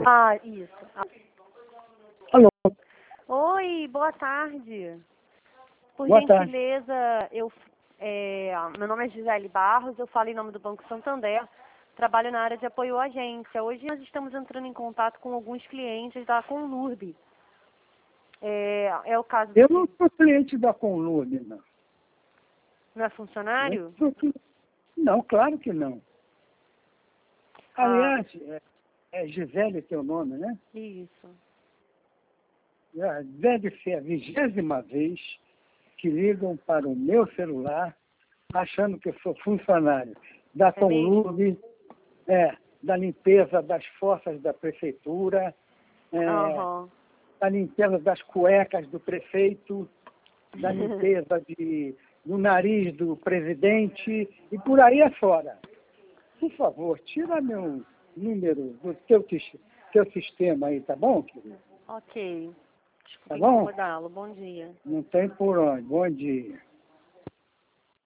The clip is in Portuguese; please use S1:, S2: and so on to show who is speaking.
S1: Ah, isso.
S2: Alô,
S1: Oi, boa tarde. Por
S2: boa tarde.
S1: gentileza, meu nome é Gisele Barros, eu falo em nome do Banco Santander, trabalho na área de apoio à agência. Hoje nós estamos entrando em contato com alguns clientes da Conlurb. É o caso
S2: Eu
S1: do
S2: não sou cliente da Conlurb, não.
S1: Não é funcionário?
S2: Não, claro que não.
S1: Ah,
S2: Aliás, é Gisele teu nome, né?
S1: isso.
S2: Deve ser a 20ª vez que ligam para o meu celular achando que eu sou funcionário da
S1: É mesmo?
S2: Conlurb, da limpeza das fossas da prefeitura,
S1: Aham.
S2: da limpeza das cuecas do prefeito, da limpeza do nariz do presidente e por aí afora. Por favor, tira meu número do teu sistema aí, tá bom, querido?
S1: Ok.
S2: Tá
S1: Desculpe
S2: bom?
S1: incomodá-lo. Bom dia.
S2: Não tem por onde. Bom dia.